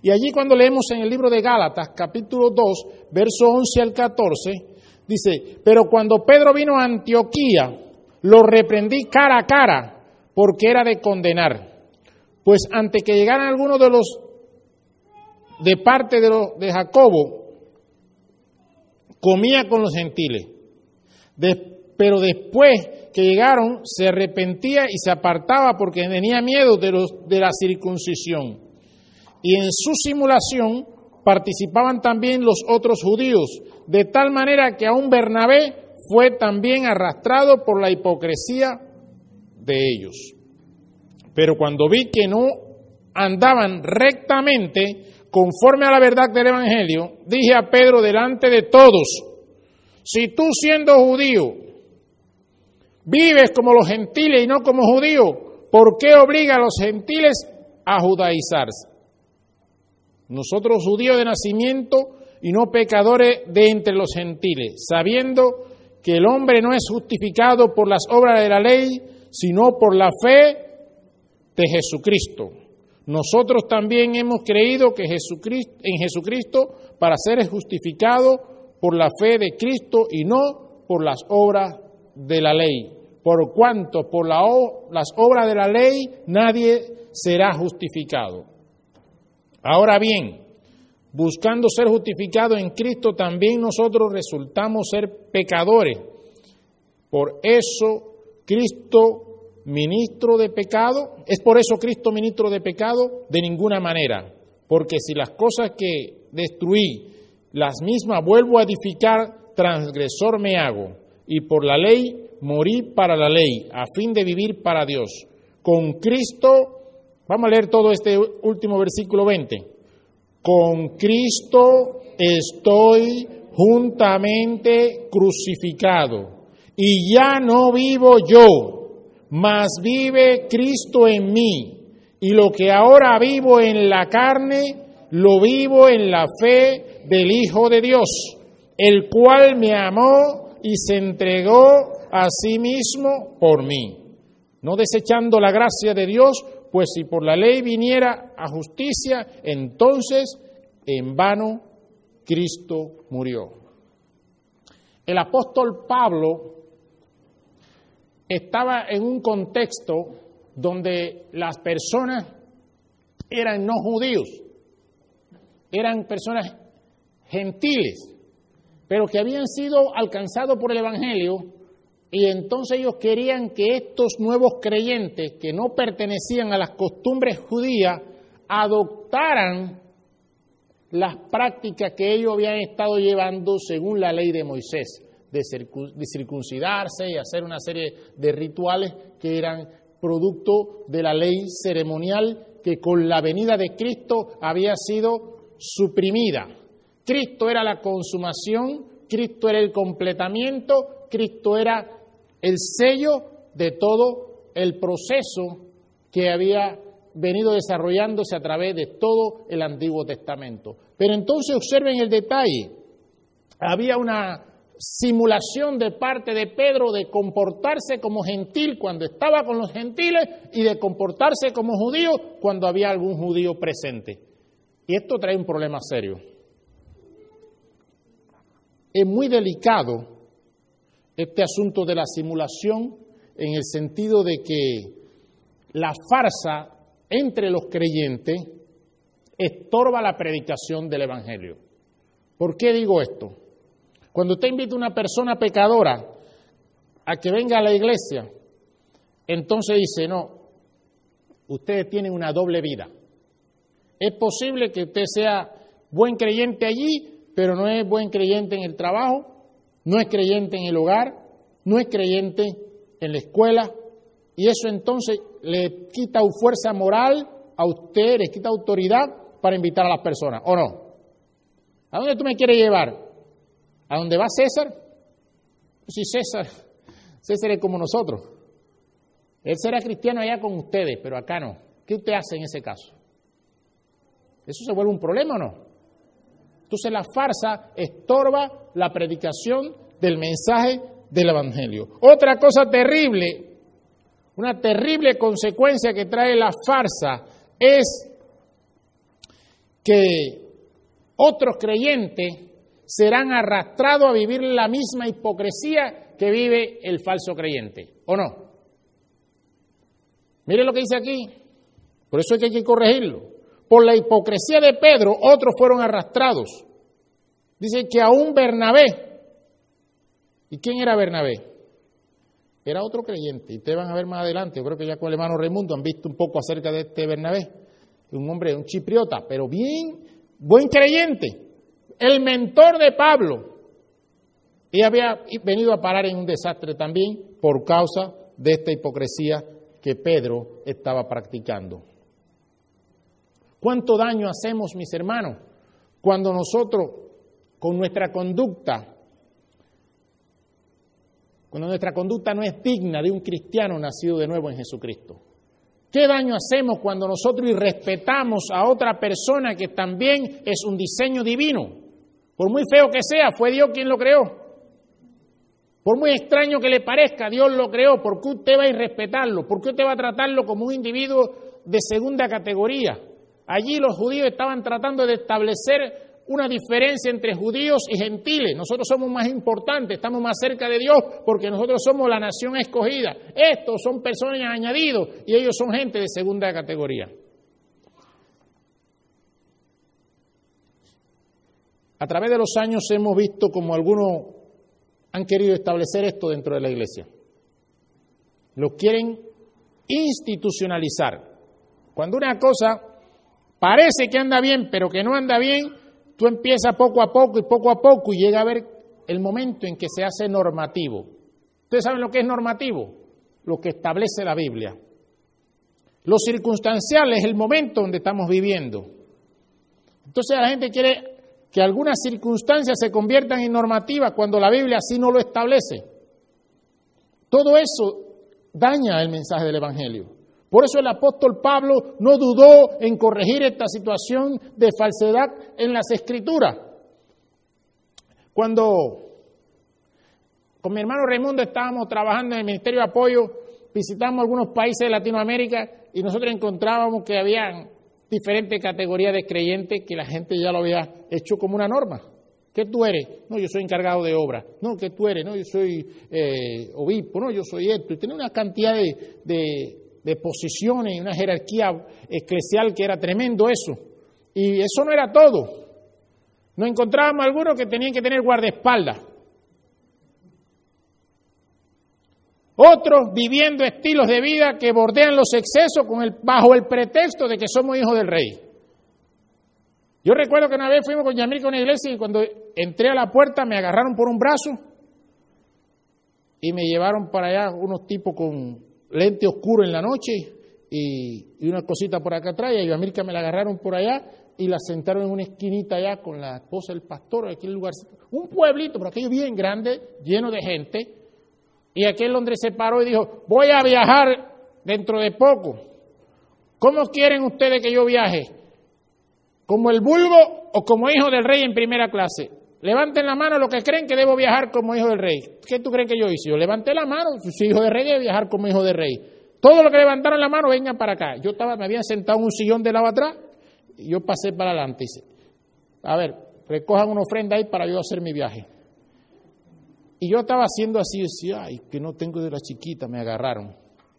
Y allí cuando leemos en el libro de Gálatas, capítulo 2, verso 11 al 14, dice, pero cuando Pedro vino a Antioquía, lo reprendí cara a cara, porque era de condenar. Pues antes que llegaran algunos de parte de Jacobo, comía con los gentiles. Pero después que llegaron, se arrepentía y se apartaba porque tenía miedo de la circuncisión. Y en su simulación participaban también los otros judíos, de tal manera que aún Bernabé fue también arrastrado por la hipocresía de ellos. Pero cuando vi que no andaban rectamente conforme a la verdad del Evangelio, dije a Pedro delante de todos, si tú siendo judío vives como los gentiles y no como judíos, ¿por qué obliga a los gentiles a judaizarse? Nosotros judíos de nacimiento y no pecadores de entre los gentiles, sabiendo que el hombre no es justificado por las obras de la ley, sino por la fe de Jesucristo. Nosotros también hemos creído que en Jesucristo para ser justificado por la fe de Cristo y no por las obras de la ley. Por cuanto por las obras de la ley nadie será justificado. Ahora bien, buscando ser justificado en Cristo, también nosotros resultamos ser pecadores. Por eso Cristo ministro de pecado, ¿es por eso Cristo ministro de pecado? De ninguna manera, porque si las cosas que destruí, las mismas vuelvo a edificar, transgresor me hago, y por la ley morí para la ley, a fin de vivir para Dios. Con Cristo, vamos a leer todo este último versículo 20, con Cristo estoy juntamente crucificado, y ya no vivo yo, mas vive Cristo en mí, y lo que ahora vivo en la carne, lo vivo en la fe del Hijo de Dios, el cual me amó y se entregó a sí mismo por mí. No desechando la gracia de Dios, pues si por la ley viniera a justicia, entonces en vano Cristo murió. El apóstol Pablo estaba en un contexto donde las personas eran no judíos, eran personas gentiles, pero que habían sido alcanzados por el Evangelio, y entonces ellos querían que estos nuevos creyentes que no pertenecían a las costumbres judías adoptaran las prácticas que ellos habían estado llevando según la ley de Moisés, de circuncidarse y hacer una serie de rituales que eran producto de la ley ceremonial que con la venida de Cristo había sido suprimida. Cristo era la consumación, Cristo era el completamiento, Cristo era el sello de todo el proceso que había venido desarrollándose a través de todo el Antiguo Testamento. Pero entonces observen el detalle, había una simulación de parte de Pedro de comportarse como gentil cuando estaba con los gentiles y de comportarse como judío cuando había algún judío presente. Y esto trae un problema serio. Es muy delicado este asunto de la simulación en el sentido de que la farsa entre los creyentes estorba la predicación del Evangelio. ¿Por qué digo esto? Cuando usted invita a una persona pecadora a que venga a la iglesia, entonces dice, no, ustedes tienen una doble vida. Es posible que usted sea buen creyente allí, pero no es buen creyente en el trabajo, no es creyente en el hogar, no es creyente en la escuela, y eso entonces le quita fuerza moral a usted, le quita autoridad para invitar a las personas, ¿o no? ¿A dónde tú me quieres llevar? ¿A dónde va César? Sí, César es como nosotros. Él será cristiano allá con ustedes, pero acá no. ¿Qué usted hace en ese caso? ¿Eso se vuelve un problema o no? Entonces la farsa estorba la predicación del mensaje del Evangelio. Otra cosa terrible, una terrible consecuencia que trae la farsa es que otros creyentes serán arrastrados a vivir la misma hipocresía que vive el falso creyente, ¿o no? Mire lo que dice aquí, por eso es que hay que corregirlo. Por la hipocresía de Pedro, otros fueron arrastrados. Dice que aún Bernabé, ¿y quién era Bernabé? Era otro creyente, y ustedes van a ver más adelante, yo creo que ya con el hermano Raimundo han visto un poco acerca de este Bernabé, un hombre, un chipriota, pero bien, buen creyente, el mentor de Pablo, y había venido a parar en un desastre también por causa de esta hipocresía que Pedro estaba practicando. ¿Cuánto daño hacemos, mis hermanos, cuando nosotros, con nuestra conducta, cuando nuestra conducta no es digna de un cristiano nacido de nuevo en Jesucristo? ¿Qué daño hacemos cuando nosotros irrespetamos a otra persona que también es un diseño divino? Por muy feo que sea, fue Dios quien lo creó. Por muy extraño que le parezca, Dios lo creó. ¿Por qué usted va a irrespetarlo? ¿Por qué usted va a tratarlo como un individuo de segunda categoría? Allí los judíos estaban tratando de establecer una diferencia entre judíos y gentiles. Nosotros somos más importantes, estamos más cerca de Dios porque nosotros somos la nación escogida. Estos son personas añadidos y ellos son gente de segunda categoría. A través de los años hemos visto como algunos han querido establecer esto dentro de la iglesia. Lo quieren institucionalizar. Cuando una cosa parece que anda bien, pero que no anda bien, tú empiezas poco a poco y llega a ver el momento en que se hace normativo. ¿Ustedes saben lo que es normativo? Lo que establece la Biblia. Lo circunstancial es el momento donde estamos viviendo. Entonces la gente quiere que algunas circunstancias se conviertan en normativas cuando la Biblia así no lo establece. Todo eso daña el mensaje del Evangelio. Por eso el apóstol Pablo no dudó en corregir esta situación de falsedad en las Escrituras. Cuando con mi hermano Raimundo estábamos trabajando en el Ministerio de Apoyo, visitamos algunos países de Latinoamérica y nosotros encontrábamos que había diferentes categorías de creyentes que la gente ya lo había hecho como una norma. ¿Qué tú eres? No, yo soy encargado de obra. No, ¿qué tú eres? No, yo soy obispo. No, yo soy esto. Y tenía una cantidad de posiciones y una jerarquía eclesial que era tremendo eso. Y eso no era todo. Nos encontrábamos algunos que tenían que tener guardaespaldas. Otros viviendo estilos de vida que bordean los excesos bajo el pretexto de que somos hijos del rey. Yo recuerdo que una vez fuimos con Yamil con una iglesia y cuando entré a la puerta me agarraron por un brazo y me llevaron para allá unos tipos con lente oscuro en la noche y una cosita por acá atrás, y a Yamil que me la agarraron por allá y la sentaron en una esquinita allá con la esposa del pastor, en aquel lugar, un pueblito, pero aquello bien grande, lleno de gente. Y aquel hombre se paró y dijo, voy a viajar dentro de poco. ¿Cómo quieren ustedes que yo viaje? ¿Como el vulgo o como hijo del rey en primera clase? Levanten la mano los que creen que debo viajar como hijo del rey. ¿Qué tú crees que yo hice? Yo levanté la mano, si soy hijo del rey, debe viajar como hijo del rey. Todos los que levantaron la mano, vengan para acá. Me habían sentado en un sillón de lado atrás y yo pasé para adelante. A ver, recojan una ofrenda ahí para yo hacer mi viaje. Y yo estaba haciendo así, decía, ay, que no tengo de la chiquita, me agarraron.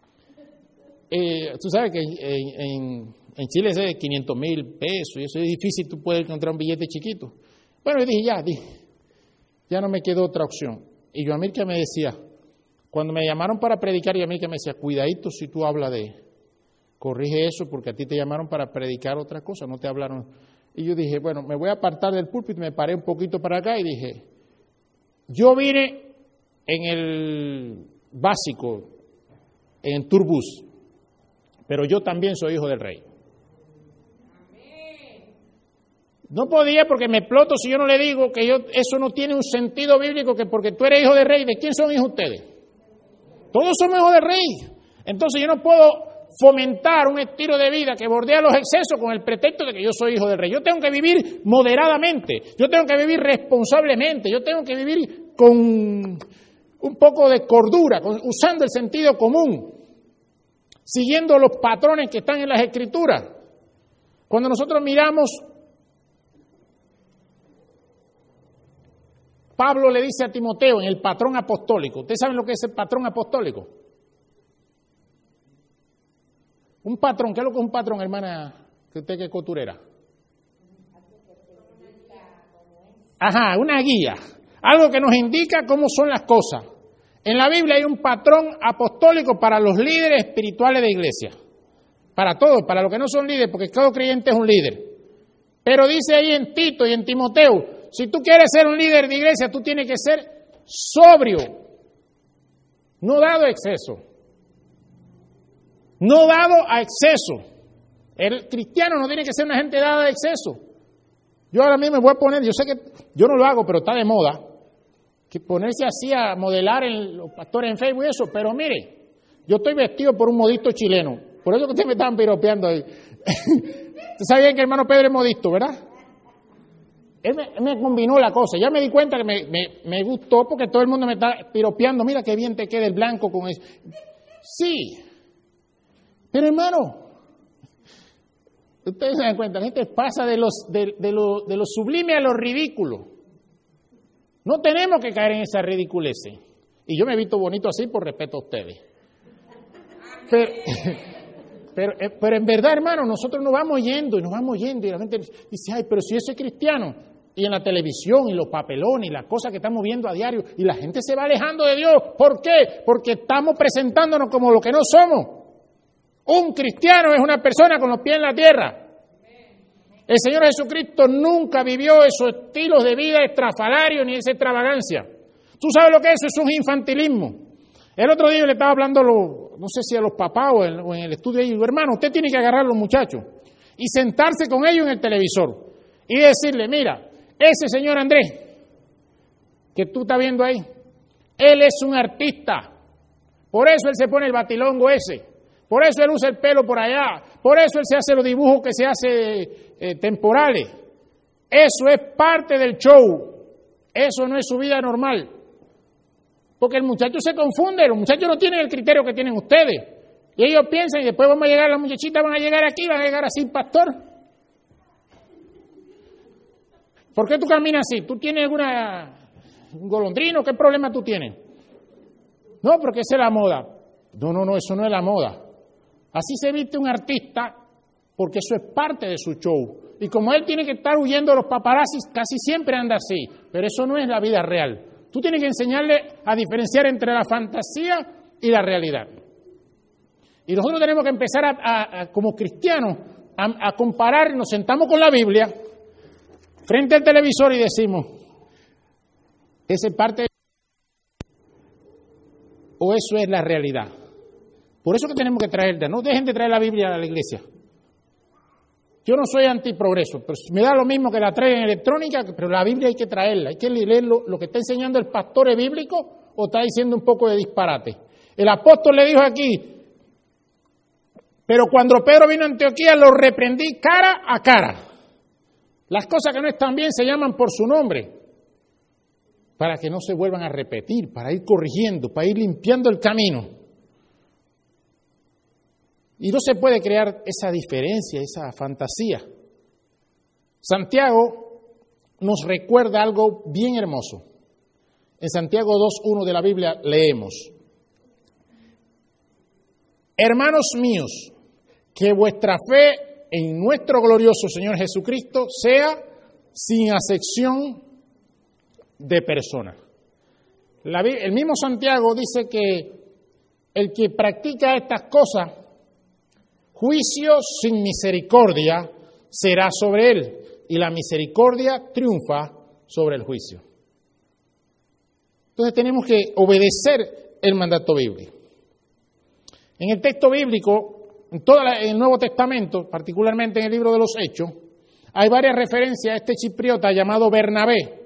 Tú sabes que en Chile es de 500,000 pesos, y eso es difícil, tú puedes encontrar un billete chiquito. Bueno, yo dije, ya no me quedó otra opción. Y yo a mí que me decía, cuando me llamaron para predicar, yo a mí que me decía, cuidadito si tú hablas corrige eso, porque a ti te llamaron para predicar otra cosa, no te hablaron. Y yo dije, bueno, me voy a apartar del púlpito, me paré un poquito para acá y dije, yo vine en el básico, en el turbús, pero yo también soy hijo del rey. No podía porque me exploto si yo no le digo que eso no tiene un sentido bíblico, que porque tú eres hijo del rey, ¿de quién son hijos ustedes? Todos somos hijos del rey. Entonces yo no puedo fomentar un estilo de vida que bordea los excesos con el pretexto de que yo soy hijo del rey. Yo tengo que vivir moderadamente, yo tengo que vivir responsablemente, yo tengo que vivir con un poco de cordura, usando el sentido común, siguiendo los patrones que están en las Escrituras. Cuando nosotros miramos Pablo le dice a Timoteo en el patrón apostólico. ¿Ustedes saben lo que es el patrón apostólico? Un patrón, ¿qué es lo que es un patrón, hermana? Que usted que es costurera. Ajá, una guía. Algo que nos indica cómo son las cosas. En la Biblia hay un patrón apostólico para los líderes espirituales de iglesia. Para todos, para los que no son líderes, porque todo creyente es un líder. Pero dice ahí en Tito y en Timoteo, si tú quieres ser un líder de iglesia, tú tienes que ser sobrio, no dado a exceso. No dado a exceso. El cristiano no tiene que ser una gente dada a exceso. Yo ahora mismo me voy a poner, yo sé que yo no lo hago, pero está de moda, que ponerse así a modelar los pastores en Facebook y eso, pero mire, yo estoy vestido por un modisto chileno, por eso que ustedes me estaban piropeando ahí. Ustedes sabían que el hermano Pedro es modisto, ¿verdad? Él me combinó la cosa, ya me di cuenta que me gustó porque todo el mundo me está piropeando, mira qué bien te queda el blanco con eso. Sí, pero hermano, ustedes se dan cuenta, la gente pasa de lo sublime a lo ridículo. No tenemos que caer en esa ridiculeces. Y yo me he visto bonito así por respeto a ustedes. Pero en verdad, hermano, nosotros nos vamos yendo y la gente dice, ay, pero si yo soy cristiano, y en la televisión y los papelones y las cosas que estamos viendo a diario, y la gente se va alejando de Dios. ¿Por qué? Porque estamos presentándonos como lo que no somos. Un cristiano es una persona con los pies en la tierra. El Señor Jesucristo nunca vivió esos estilos de vida estrafalarios ni esa extravagancia. ¿Tú sabes lo que es eso? Es un infantilismo. El otro día le estaba hablando, no sé si a los papás o en el estudio, y digo, hermano, usted tiene que agarrar a los muchachos y sentarse con ellos en el televisor y decirle, mira, ese señor Andrés que tú estás viendo ahí, él es un artista. Por eso él se pone el batilongo ese. Por eso él usa el pelo por allá. Por eso él se hace los dibujos que se hace temporales. Eso es parte del show. Eso no es su vida normal. Porque el muchacho se confunde. Los muchachos no tienen el criterio que tienen ustedes. Y ellos piensan, y después vamos a llegar, las muchachitas van a llegar aquí, van a llegar así, pastor. ¿Por qué tú caminas así? ¿Tú tienes un golondrino? ¿Qué problema tú tienes? No, porque esa es la moda. No, eso no es la moda. Así se viste un artista porque eso es parte de su show. Y como él tiene que estar huyendo de los paparazzis, casi siempre anda así. Pero eso no es la vida real. Tú tienes que enseñarle a diferenciar entre la fantasía y la realidad. Y nosotros tenemos que empezar como cristianos a comparar, nos sentamos con la Biblia frente al televisor y decimos, ¿esa es parte o eso es la realidad? Por eso que tenemos que traerla. No dejen de traer la Biblia a la iglesia. Yo no soy antiprogreso, pero me da lo mismo que la traigan electrónica, pero la Biblia hay que traerla. Hay que leer lo que está enseñando el pastor es bíblico o está diciendo un poco de disparate. El apóstol le dijo aquí, pero cuando Pedro vino a Antioquía lo reprendí cara a cara. Las cosas que no están bien se llaman por su nombre, para que no se vuelvan a repetir, para ir corrigiendo, para ir limpiando el camino. Y no se puede crear esa diferencia, esa fantasía. Santiago nos recuerda algo bien hermoso. En Santiago 2:1 de la Biblia leemos: hermanos míos, que vuestra fe en nuestro glorioso Señor Jesucristo sea sin acepción de persona. El mismo Santiago dice que el que practica estas cosas, juicio sin misericordia será sobre él, y la misericordia triunfa sobre el juicio. Entonces tenemos que obedecer el mandato bíblico. En el texto bíblico, en el Nuevo Testamento, particularmente en el libro de los Hechos, hay varias referencias a este chipriota llamado Bernabé.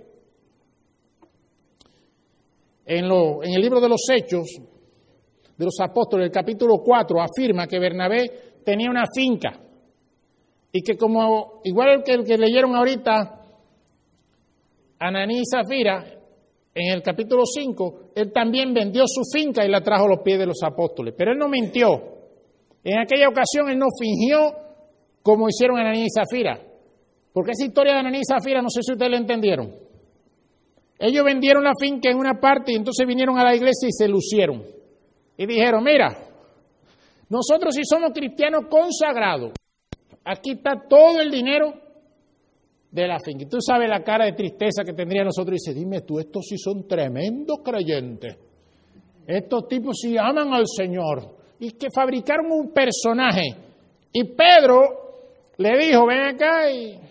En el libro de los Hechos de los Apóstoles, el capítulo 4, afirma que Bernabé tenía una finca y que como igual que el que leyeron ahorita, Ananí y Zafira, en el capítulo 5, él también vendió su finca y la trajo a los pies de los apóstoles. Pero él no mintió. En aquella ocasión él no fingió como hicieron Ananí y Zafira. Porque esa historia de Ananí y Zafira, no sé si ustedes la entendieron. Ellos vendieron la finca en una parte y entonces vinieron a la iglesia y se lucieron. Y dijeron, mira, nosotros sí somos cristianos consagrados. Aquí está todo el dinero de la finca. Y tú sabes la cara de tristeza que tendría nosotros. Y dice, dime tú, estos sí son tremendos creyentes. Estos tipos sí aman al Señor. Y que fabricaron un personaje. Y Pedro le dijo, ven acá y...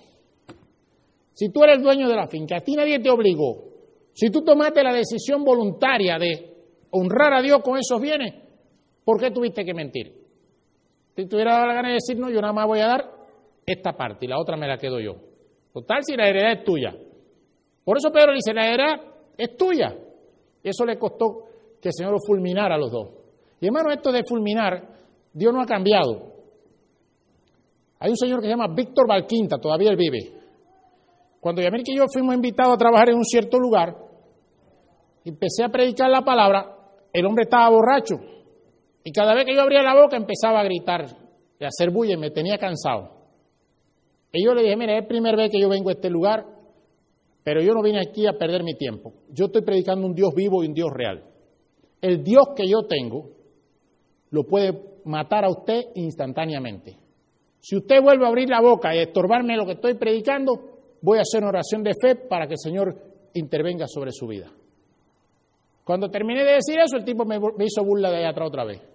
Si tú eres el dueño de la finca, a ti nadie te obligó. Si tú tomaste la decisión voluntaria de honrar a Dios con esos bienes, ¿por qué tuviste que mentir? Si te hubiera dado la gana de decir, no, yo nada más voy a dar esta parte y la otra me la quedo yo. Total, si la heredad es tuya. Por eso Pedro dice, la heredad es tuya. Y eso le costó que el Señor lo fulminara a los dos. Y hermano, esto de fulminar, Dios no ha cambiado. Hay un señor que se llama Víctor Valquinta, todavía él vive. Cuando Yamilka y yo fuimos invitados a trabajar en un cierto lugar, empecé a predicar la palabra, el hombre estaba borracho. Y cada vez que yo abría la boca empezaba a gritar y a hacer bulla y me tenía cansado. Y yo le dije, mira, es la primera vez que yo vengo a este lugar, pero yo no vine aquí a perder mi tiempo. Yo estoy predicando un Dios vivo y un Dios real. El Dios que yo tengo lo puede matar a usted instantáneamente. Si usted vuelve a abrir la boca y a estorbarme lo que estoy predicando, voy a hacer una oración de fe para que el Señor intervenga sobre su vida. Cuando terminé de decir eso, el tipo me hizo burla de allá atrás otra vez.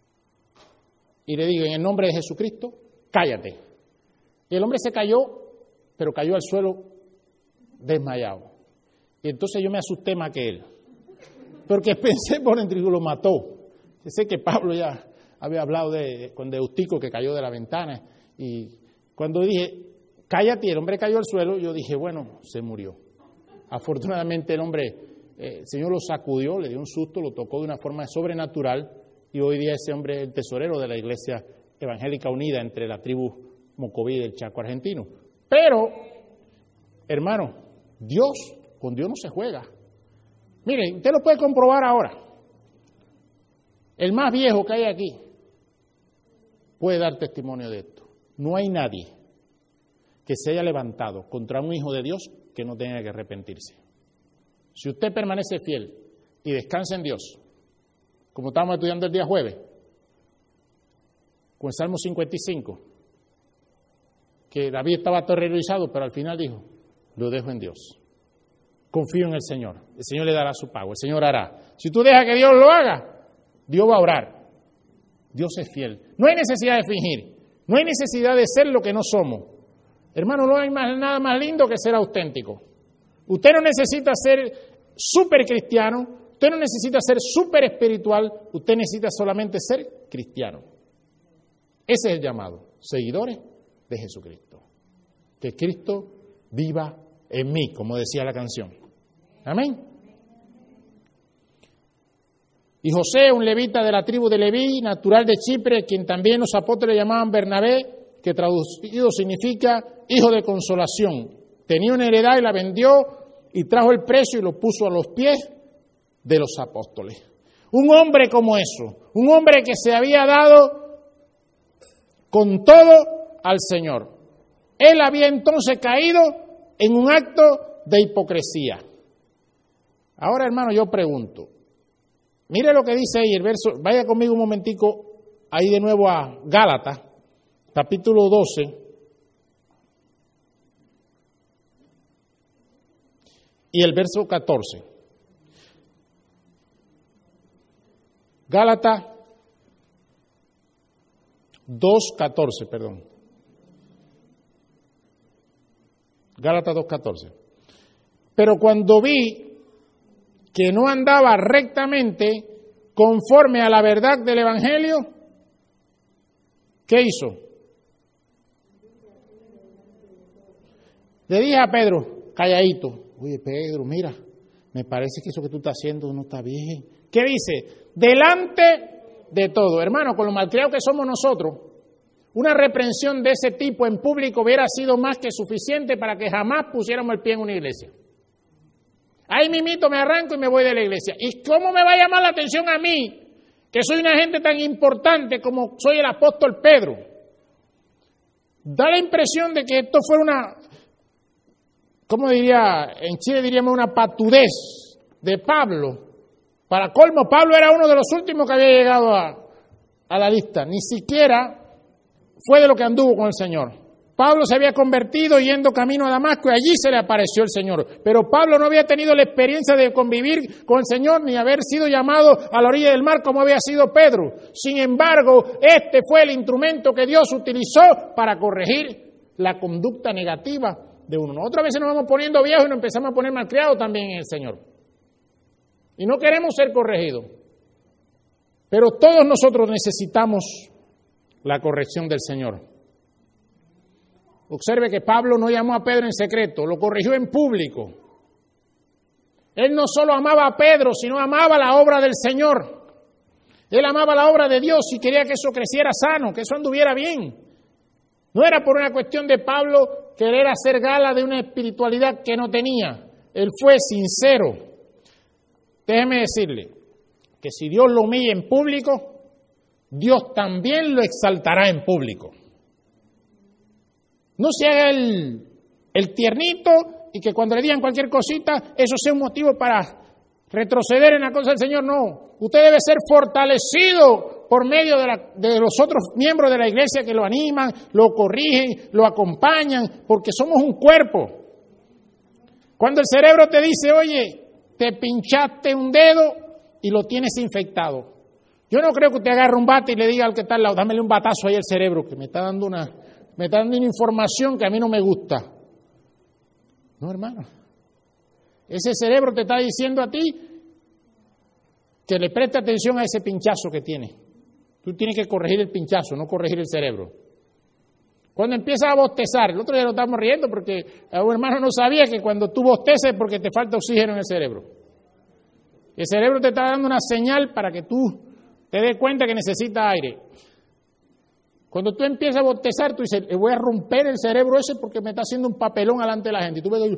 Y le digo, en el nombre de Jesucristo, cállate. Y el hombre se cayó, pero cayó al suelo desmayado. Y entonces yo me asusté más que él. Porque pensé por dentro y lo mató. Sé que Pablo ya había hablado con Eustico que cayó de la ventana. Y cuando dije, cállate, el hombre cayó al suelo, yo dije, bueno, se murió. Afortunadamente el hombre, el Señor lo sacudió, le dio un susto, lo tocó de una forma sobrenatural y hoy día ese hombre es el tesorero de la Iglesia Evangélica Unida entre la tribu Mocoví del Chaco argentino. Pero, hermano, con Dios no se juega. Mire, usted lo puede comprobar ahora. El más viejo que hay aquí puede dar testimonio de esto. No hay nadie que se haya levantado contra un hijo de Dios que no tenga que arrepentirse. Si usted permanece fiel y descansa en Dios, como estábamos estudiando el día jueves, con el Salmo 55, que David estaba aterrorizado, pero al final dijo, lo dejo en Dios. Confío en el Señor le dará su pago, el Señor hará. Si tú dejas que Dios lo haga, Dios va a obrar. Dios es fiel. No hay necesidad de fingir, no hay necesidad de ser lo que no somos. Hermano, no hay nada más lindo que ser auténtico. Usted no necesita ser súper cristiano, usted no necesita ser súper espiritual, usted necesita solamente ser cristiano. Ese es el llamado, seguidores de Jesucristo. Que Cristo viva en mí, como decía la canción. Amén. Y José, un levita de la tribu de Leví, natural de Chipre, quien también los apóstoles llamaban Bernabé, que traducido significa hijo de consolación. Tenía una heredad y la vendió y trajo el precio y lo puso a los pies de los apóstoles. Un hombre como eso, un hombre que se había dado con todo al Señor. Él había entonces caído en un acto de hipocresía. Ahora, hermano, yo pregunto, mire lo que dice ahí el verso, vaya conmigo un momentico ahí de nuevo a Gálatas, capítulo 12, y el verso 14. Gálatas 2:14, perdón. Gálatas 2:14. Pero cuando vi que no andaba rectamente conforme a la verdad del Evangelio, ¿qué hizo? Le dije a Pedro, calladito, oye Pedro, mira, me parece que eso que tú estás haciendo no está bien. ¿Qué dice? Delante de todo. Hermano, con lo malcriados que somos nosotros, una reprensión de ese tipo en público hubiera sido más que suficiente para que jamás pusiéramos el pie en una iglesia. Ahí mismito me arranco y me voy de la iglesia. ¿Y cómo me va a llamar la atención a mí, que soy una gente tan importante como soy el apóstol Pedro? Da la impresión de que esto fuera ¿cómo diría? En Chile diríamos una patudez de Pablo. Para colmo, Pablo era uno de los últimos que había llegado a la lista. Ni siquiera fue de lo que anduvo con el Señor. Pablo se había convertido yendo camino a Damasco y allí se le apareció el Señor. Pero Pablo no había tenido la experiencia de convivir con el Señor ni haber sido llamado a la orilla del mar como había sido Pedro. Sin embargo, este fue el instrumento que Dios utilizó para corregir la conducta negativa de uno. Nosotros a veces nos vamos poniendo viejos y nos empezamos a poner malcriados también en el Señor. Y no queremos ser corregidos. Pero todos nosotros necesitamos la corrección del Señor. Observe que Pablo no llamó a Pedro en secreto, lo corrigió en público. Él no solo amaba a Pedro, sino amaba la obra del Señor. Él amaba la obra de Dios y quería que eso creciera sano, que eso anduviera bien. No era por una cuestión de Pablo querer hacer gala de una espiritualidad que no tenía. Él fue sincero. Déjeme decirle que si Dios lo humilla en público, Dios también lo exaltará en público. No se haga el tiernito y que cuando le digan cualquier cosita, eso sea un motivo para retroceder en la cosa del Señor. No, usted debe ser fortalecido por medio de los otros miembros de la iglesia que lo animan, lo corrigen, lo acompañan, porque somos un cuerpo. Cuando el cerebro te dice, oye, te pinchaste un dedo y lo tienes infectado. Yo no creo que usted agarre un bate y le diga al que está al lado, dámele un batazo ahí al cerebro, que me está dando una información que a mí no me gusta. No, hermano. Ese cerebro te está diciendo a ti que le preste atención a ese pinchazo que tiene. Tú tienes que corregir el pinchazo, no corregir el cerebro. Cuando empiezas a bostezar, el otro día lo estamos riendo porque un hermano no sabía que cuando tú bosteces es porque te falta oxígeno en el cerebro. El cerebro te está dando una señal para que tú te des cuenta que necesitas aire. Cuando tú empiezas a bostezar, tú dices, voy a romper el cerebro ese porque me está haciendo un papelón delante de la gente. Y tú ves,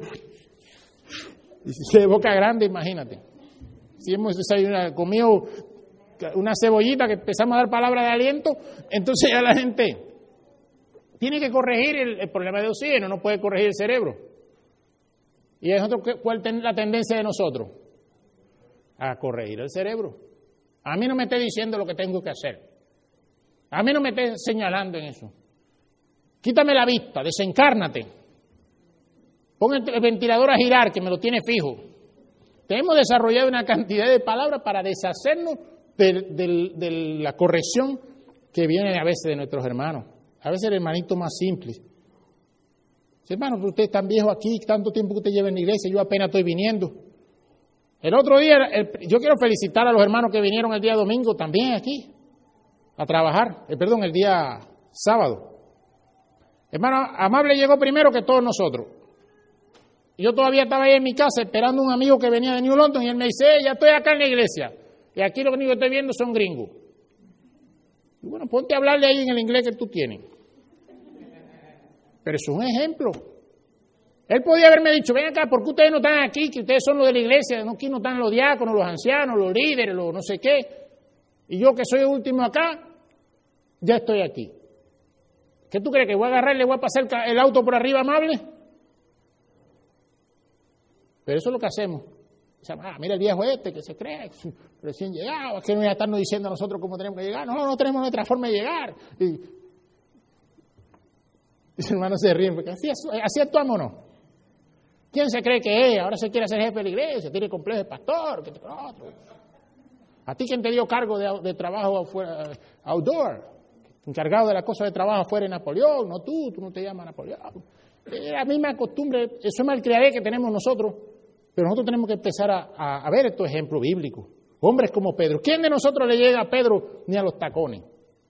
de boca grande, imagínate. Si hemos comido una cebollita que empezamos a dar palabras de aliento, entonces ya la gente tiene que corregir el problema de oxígeno, no puede corregir el cerebro. ¿Y cuál es la tendencia de nosotros? A corregir el cerebro. A mí no me esté diciendo lo que tengo que hacer. A mí no me esté señalando en eso. Quítame la vista, desencárnate. Pon el ventilador a girar, que me lo tiene fijo. Hemos desarrollado una cantidad de palabras para deshacernos de la corrección que viene a veces de nuestros hermanos. A veces el hermanito más simple. Hermano, pero usted es tan viejo aquí, tanto tiempo que usted lleva en la iglesia, yo apenas estoy viniendo. El otro día, yo quiero felicitar a los hermanos que vinieron el día domingo también aquí a trabajar, el día sábado. Hermano Amable llegó primero que todos nosotros. Yo todavía estaba ahí en mi casa esperando a un amigo que venía de New London y él me dice, ya estoy acá en la iglesia. Y aquí lo único que estoy viendo son gringos. Y bueno, ponte a hablarle ahí en el inglés que tú tienes. Pero es un ejemplo. Él podía haberme dicho, ven acá, ¿por qué ustedes no están aquí? Que ustedes son los de la iglesia, aquí no están los diáconos, los ancianos, los líderes, los no sé qué. Y yo que soy el último acá, ya estoy aquí. ¿Qué tú crees? ¿Que voy a agarrar y le voy a pasar el auto por arriba Amable? Pero eso es lo que hacemos. Mira el viejo este que se cree recién llegado, es que no voy a estarnos diciendo a nosotros cómo tenemos que llegar. No tenemos nuestra forma de llegar. Y los hermanos se ríen, porque así actuamos, ¿no? ¿Quién se cree que es? Ahora se quiere ser jefe de la iglesia, tiene complejo de pastor, que otro. ¿A ti quién te dio cargo de trabajo afuera, outdoor? Encargado de la cosa de trabajo afuera en Napoleón, no tú no te llamas Napoleón. Es la misma costumbre, eso es malcriadez que tenemos nosotros, pero nosotros tenemos que empezar a ver estos ejemplos bíblicos. Hombres como Pedro. ¿Quién de nosotros le llega a Pedro ni a los tacones?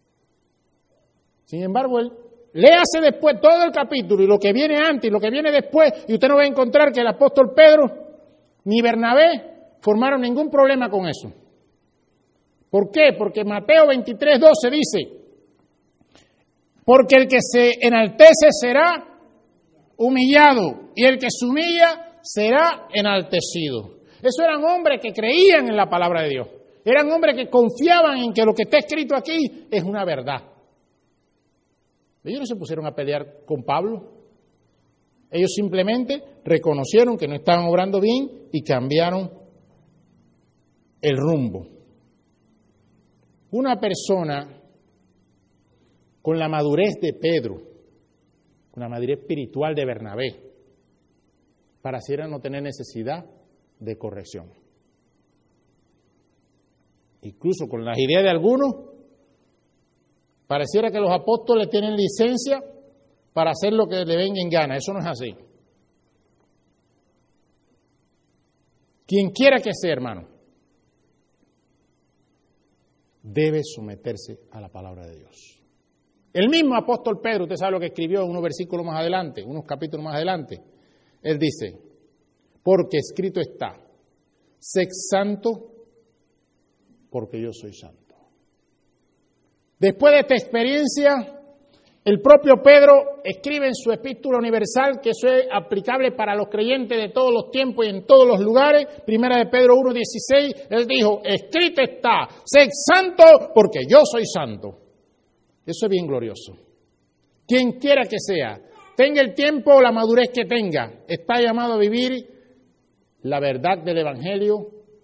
Sin embargo, él léase después todo el capítulo y lo que viene antes y lo que viene después, y usted no va a encontrar que el apóstol Pedro ni Bernabé formaron ningún problema con eso. ¿Por qué? Porque Mateo 23:12 dice, porque el que se enaltece será humillado y el que se humilla será enaltecido. Esos eran hombres que creían en la palabra de Dios. Eran hombres que confiaban en que lo que está escrito aquí es una verdad. Ellos no se pusieron a pelear con Pablo. Ellos simplemente reconocieron que no estaban obrando bien y cambiaron el rumbo. Una persona con la madurez de Pedro, con la madurez espiritual de Bernabé, pareciera no tener necesidad de corrección. Incluso con las ideas de algunos, pareciera que los apóstoles tienen licencia para hacer lo que le venga en gana. Eso no es así. Quien quiera que sea, hermano, debe someterse a la palabra de Dios. El mismo apóstol Pedro, usted sabe lo que escribió unos versículos más adelante, unos capítulos más adelante. Él dice, porque escrito está, sé santo porque yo soy santo. Después de esta experiencia, el propio Pedro escribe en su epístola universal, que eso es aplicable para los creyentes de todos los tiempos y en todos los lugares, primera de Pedro 1:16, él dijo, escrito está, sé santo porque yo soy santo. Eso es bien glorioso. Quien quiera que sea, tenga el tiempo o la madurez que tenga, está llamado a vivir la verdad del Evangelio,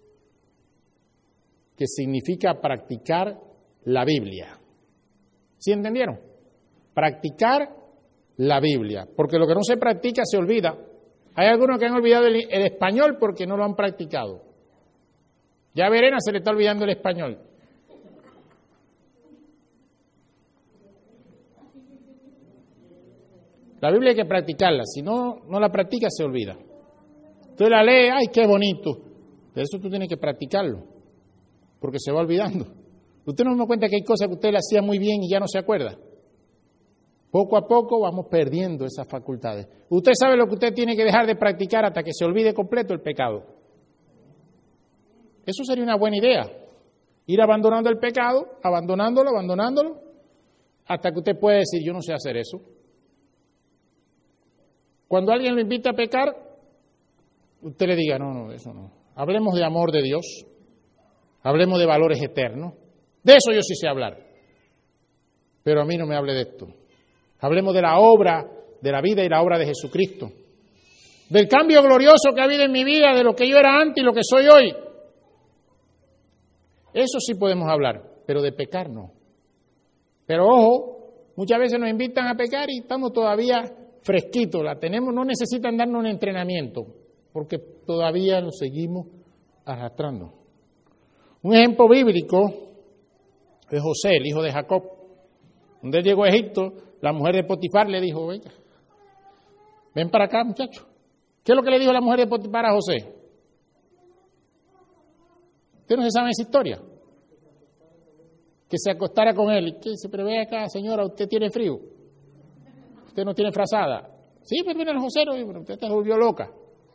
que significa practicar la Biblia. ¿Sí entendieron? Practicar la Biblia, porque lo que no se practica se olvida. Hay algunos que han olvidado el español porque no lo han practicado. Ya a Verena se le está olvidando el español. La Biblia hay que practicarla, si no la practica se olvida. Usted la lee, ¡ay, qué bonito! Pero eso tú tienes que practicarlo, porque se va olvidando. Usted no se da cuenta que hay cosas que usted le hacía muy bien y ya no se acuerda. Poco a poco vamos perdiendo esas facultades. Usted sabe lo que usted tiene que dejar de practicar hasta que se olvide completo el pecado. Eso sería una buena idea. Ir abandonando el pecado, abandonándolo, hasta que usted pueda decir, yo no sé hacer eso. Cuando alguien lo invita a pecar, usted le diga, no, eso no. Hablemos de amor de Dios, hablemos de valores eternos. De eso yo sí sé hablar. Pero a mí no me hable de esto. Hablemos de la obra, de la vida y la obra de Jesucristo. Del cambio glorioso que ha habido en mi vida, de lo que yo era antes y lo que soy hoy. Eso sí podemos hablar, pero de pecar no. Pero ojo, muchas veces nos invitan a pecar y estamos todavía fresquitos, la tenemos, no necesitan darnos un entrenamiento, porque todavía lo seguimos arrastrando. Un ejemplo bíblico es José, el hijo de Jacob. Cuando él llegó a Egipto, la mujer de Potifar le dijo, venga, ven para acá, muchacho. ¿Qué es lo que le dijo la mujer de Potifar a José? ¿Usted no se sabe esa historia? Que se acostara con él. ¿Y qué dice? Pero ve acá, señora, ¿usted tiene frío? ¿Usted no tiene frazada? Sí, pero mira el José, pero usted se volvió loca.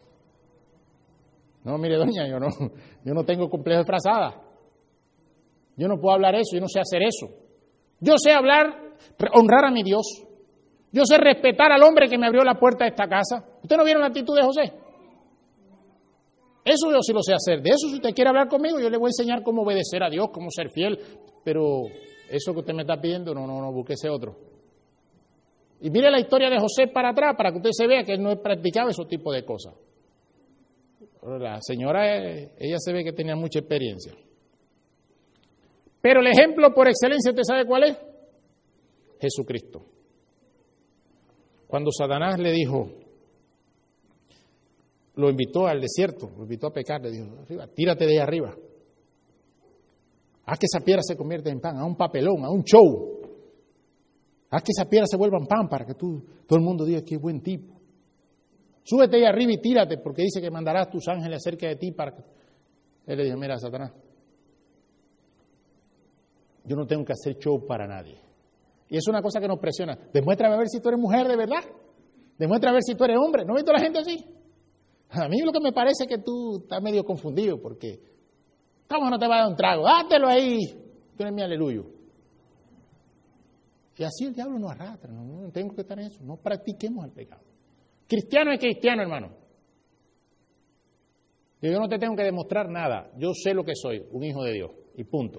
No, mire, doña, yo no tengo complejo de frazada. Yo no puedo hablar eso, yo no sé hacer eso. Yo sé hablar, honrar a mi Dios. Yo sé respetar al hombre que me abrió la puerta de esta casa. ¿Usted no vieron la actitud de José? Eso yo sí lo sé hacer. De eso, si usted quiere hablar conmigo, yo le voy a enseñar cómo obedecer a Dios, cómo ser fiel. Pero eso que usted me está pidiendo, no, búsquese otro. Y mire la historia de José para atrás, para que usted se vea que él no practicaba esos tipos de cosas. La señora, ella se ve que tenía mucha experiencia. Pero el ejemplo por excelencia, ¿usted sabe cuál es? Jesucristo. Cuando Satanás le dijo, lo invitó al desierto, lo invitó a pecar, le dijo, arriba, tírate de ahí arriba. Haz que esa piedra se convierta en pan, a un papelón, a un show. Haz que esa piedra se vuelva en pan para que todo el mundo diga que es buen tipo. Súbete ahí arriba y tírate, porque dice que mandarás tus ángeles cerca de ti para que... Él le dijo, mira, Satanás, yo no tengo que hacer show para nadie. Y es una cosa que nos presiona. Demuéstrame a ver si tú eres mujer de verdad. Demuéstrame a ver si tú eres hombre. ¿No ves toda la gente así? A mí lo que me parece es que tú estás medio confundido, porque ¿cómo no te va a dar un trago? Dátelo ahí. Tú eres mi aleluyo. Y así el diablo nos arrastra. No tengo que estar en eso. No practiquemos el pecado. Cristiano es cristiano, hermano. Yo no te tengo que demostrar nada. Yo sé lo que soy, un hijo de Dios. Y punto.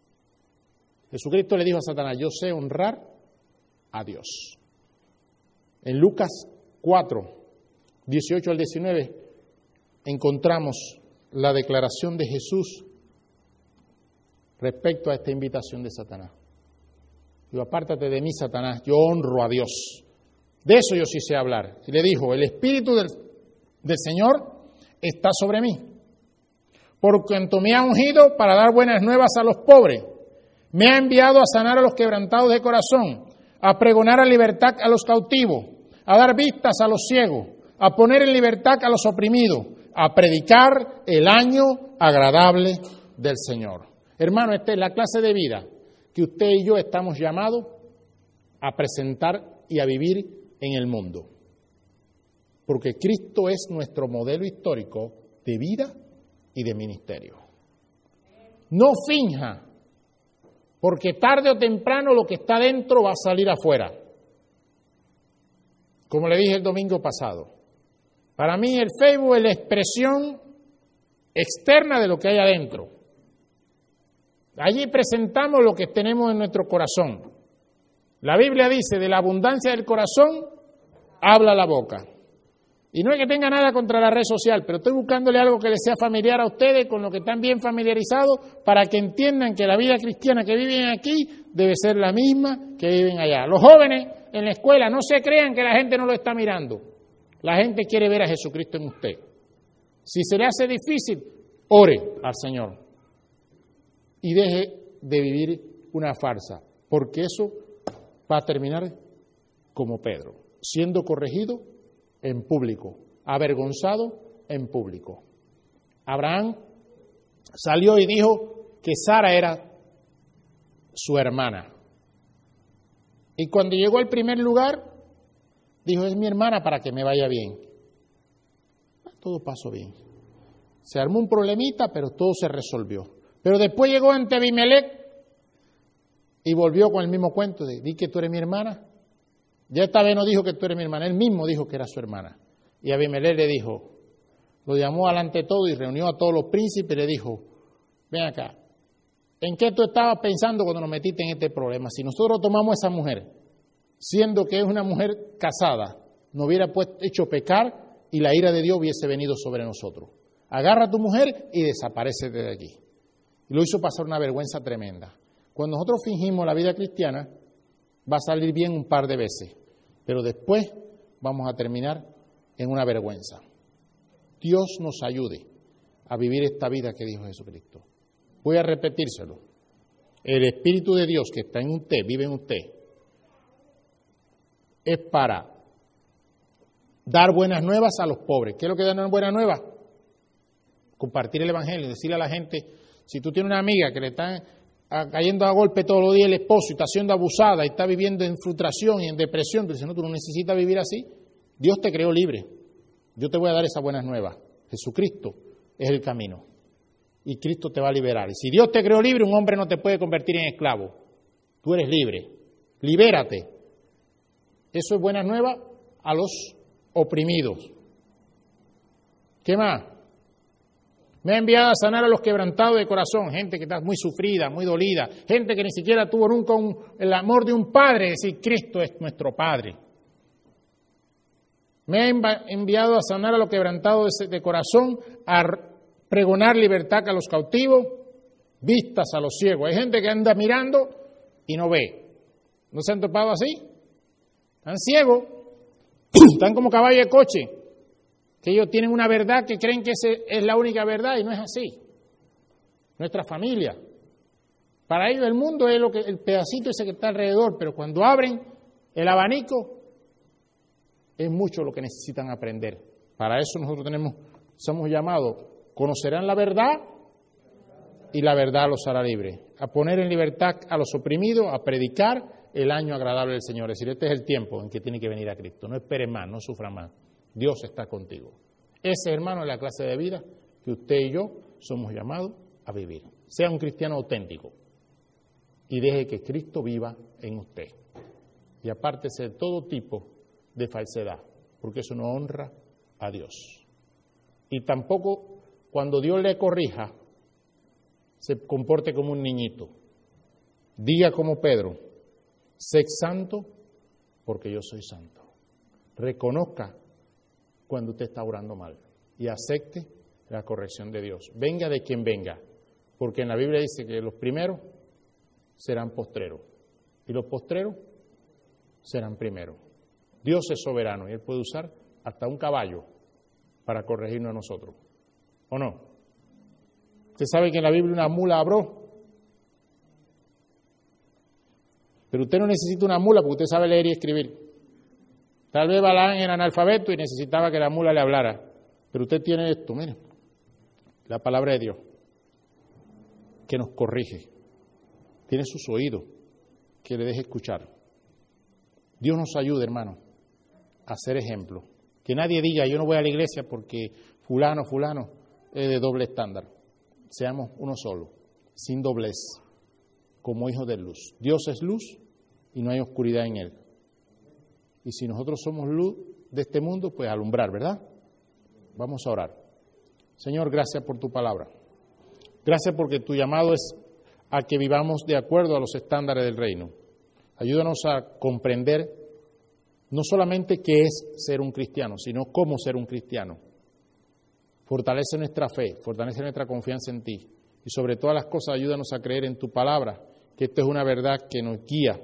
Jesucristo le dijo a Satanás, yo sé honrar a Dios. En Lucas 4, 18 al 19, encontramos la declaración de Jesús respecto a esta invitación de Satanás. Digo, apártate de mí, Satanás, yo honro a Dios. De eso yo sí sé hablar. Y le dijo, el Espíritu del Señor está sobre mí, por cuanto me ha ungido para dar buenas nuevas a los pobres. Me ha enviado a sanar a los quebrantados de corazón, a pregonar a libertad a los cautivos, a dar vistas a los ciegos, a poner en libertad a los oprimidos, a predicar el año agradable del Señor. Hermano, esta es la clase de vida que usted y yo estamos llamados a presentar y a vivir en el mundo. Porque Cristo es nuestro modelo histórico de vida y de ministerio. No finja, porque tarde o temprano lo que está dentro va a salir afuera. Como le dije el domingo pasado, para mí el Facebook es la expresión externa de lo que hay adentro. Allí presentamos lo que tenemos en nuestro corazón. La Biblia dice, de la abundancia del corazón, habla la boca. Y no es que tenga nada contra la red social, pero estoy buscándole algo que les sea familiar a ustedes, con lo que están bien familiarizados, para que entiendan que la vida cristiana que viven aquí debe ser la misma que viven allá. Los jóvenes en la escuela, no se crean que la gente no lo está mirando. La gente quiere ver a Jesucristo en usted. Si se le hace difícil, ore al Señor y deje de vivir una farsa, porque eso va a terminar como Pedro, siendo corregido en público, avergonzado en público. Abraham salió y dijo que Sara era su hermana. Y cuando llegó al primer lugar, dijo, es mi hermana para que me vaya bien. Todo pasó bien. Se armó un problemita, pero todo se resolvió. Pero después llegó ante Abimelech y volvió con el mismo cuento de, di que tú eres mi hermana. Ya esta vez no dijo que tú eres mi hermana, él mismo dijo que era su hermana. Y Abimelech le dijo, lo llamó alante todo y reunió a todos los príncipes y le dijo, ven acá, ¿en qué tú estabas pensando cuando nos metiste en este problema? Si nosotros tomamos a esa mujer, siendo que es una mujer casada, nos hubiera hecho pecar y la ira de Dios hubiese venido sobre nosotros. Agarra a tu mujer y desaparece de aquí. Y lo hizo pasar una vergüenza tremenda. Cuando nosotros fingimos la vida cristiana, va a salir bien un par de veces, pero después vamos a terminar en una vergüenza. Dios nos ayude a vivir esta vida que dijo Jesucristo. Voy a repetírselo. El Espíritu de Dios que está en usted, vive en usted, es para dar buenas nuevas a los pobres. ¿Qué es lo que dan buenas nuevas? Compartir el Evangelio, decirle a la gente, si tú tienes una amiga que le están cayendo a golpe todos los días el esposo y está siendo abusada y está viviendo en frustración y en depresión, tú dices, no, tú no necesitas vivir así. Dios te creó libre. Yo te voy a dar esas buenas nuevas. Jesucristo es el camino. Y Cristo te va a liberar. Y si Dios te creó libre, un hombre no te puede convertir en esclavo. Tú eres libre. Libérate. Eso es buenas nuevas a los oprimidos. ¿Qué más? Me ha enviado a sanar a los quebrantados de corazón, gente que está muy sufrida, muy dolida, gente que ni siquiera tuvo nunca el amor de un padre, es decir, Cristo es nuestro Padre. Me ha enviado a sanar a los quebrantados de corazón, a pregonar libertad a los cautivos, vistas a los ciegos. Hay gente que anda mirando y no ve. ¿No se han topado así? Están ciegos, están como caballo de coche, que ellos tienen una verdad que creen que esa es la única verdad y no es así. Nuestra familia. Para ellos el mundo es el pedacito ese que está alrededor, pero cuando abren el abanico es mucho lo que necesitan aprender. Para eso nosotros somos llamados, conocerán la verdad y la verdad los hará libres. A poner en libertad a los oprimidos, a predicar el año agradable del Señor. Es decir, este es el tiempo en que tiene que venir a Cristo. No esperes más, no sufra más. Dios está contigo. Ese, hermano, es la clase de vida que usted y yo somos llamados a vivir. Sea un cristiano auténtico y deje que Cristo viva en usted. Y apártese de todo tipo de falsedad, porque eso no honra a Dios. Y tampoco cuando Dios le corrija, se comporte como un niñito. Diga como Pedro, sé santo porque yo soy santo. reconozca cuando usted está orando mal y acepte la corrección de Dios. Venga de quien venga, porque en la Biblia dice que los primeros serán postreros y los postreros serán primeros. Dios es soberano y Él puede usar hasta un caballo para corregirnos a nosotros. ¿O no? Usted sabe que en la Biblia una mula habló. Pero usted no necesita una mula porque usted sabe leer y escribir. Tal vez Balaam era analfabeto y necesitaba que la mula le hablara. Pero usted tiene esto, mire, la palabra de Dios, que nos corrige. Tiene sus oídos, que le deje escuchar. Dios nos ayude, hermano, a ser ejemplo. Que nadie diga, yo no voy a la iglesia porque fulano es de doble estándar. Seamos uno solo, sin doblez, como hijos de luz. Dios es luz y no hay oscuridad en Él. Y si nosotros somos luz de este mundo, pues alumbrar, ¿verdad? Vamos a orar. Señor, gracias por tu palabra. Gracias porque tu llamado es a que vivamos de acuerdo a los estándares del reino. Ayúdanos a comprender no solamente qué es ser un cristiano, sino cómo ser un cristiano. Fortalece nuestra fe, fortalece nuestra confianza en ti. Y sobre todas las cosas, ayúdanos a creer en tu palabra, que esto es una verdad que nos guía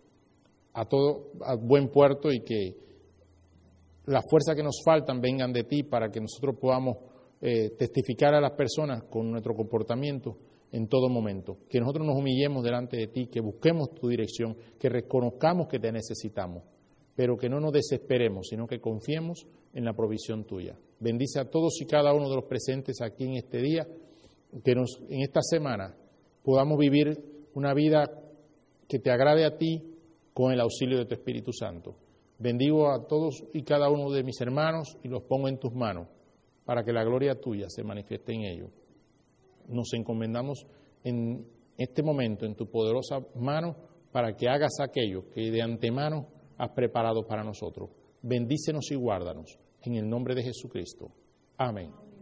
a buen puerto y que las fuerzas que nos faltan vengan de ti para que nosotros podamos testificar a las personas con nuestro comportamiento en todo momento. Que nosotros nos humillemos delante de ti, que busquemos tu dirección, que reconozcamos que te necesitamos, pero que no nos desesperemos, sino que confiemos en la provisión tuya. Bendice a todos y cada uno de los presentes aquí en este día, que en esta semana podamos vivir una vida que te agrade a ti con el auxilio de tu Espíritu Santo. Bendigo a todos y cada uno de mis hermanos y los pongo en tus manos para que la gloria tuya se manifieste en ellos. Nos encomendamos en este momento en tu poderosa mano para que hagas aquello que de antemano has preparado para nosotros. Bendícenos y guárdanos en el nombre de Jesucristo. Amén.